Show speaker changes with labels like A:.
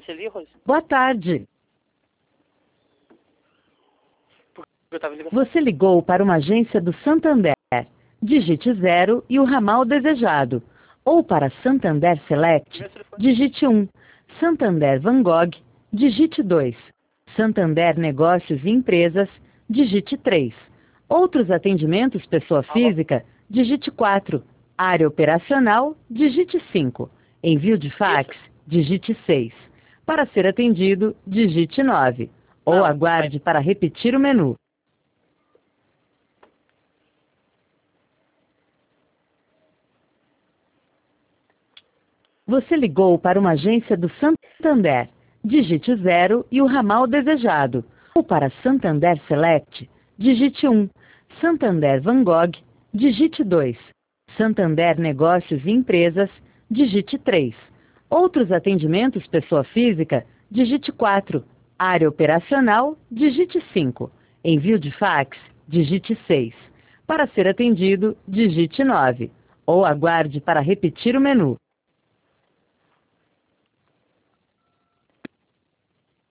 A: aparecer ali, Rose?
B: Boa tarde.
A: Eu tava ligando.
B: Você ligou para uma agência do Santander. Digite 0 e o ramal desejado. Ou para Santander Select, digite 1. Santander Van Gogh, digite 2. Santander Negócios e Empresas, digite 3. Outros atendimentos pessoa física, digite 4. Área operacional, digite 5. Envio de fax, digite 6. Para ser atendido, digite 9. Ou
A: Não,
B: aguarde para repetir o menu. Você ligou para uma agência do Santander. Digite 0 e o ramal desejado. Ou para Santander Select, digite 1. Santander Van Gogh, digite 2. Santander Negócios e Empresas, digite 3. Outros atendimentos pessoa física, digite 4. Área operacional, digite 5. Envio de fax, digite 6. Para ser atendido, digite 9. Ou aguarde para repetir o menu.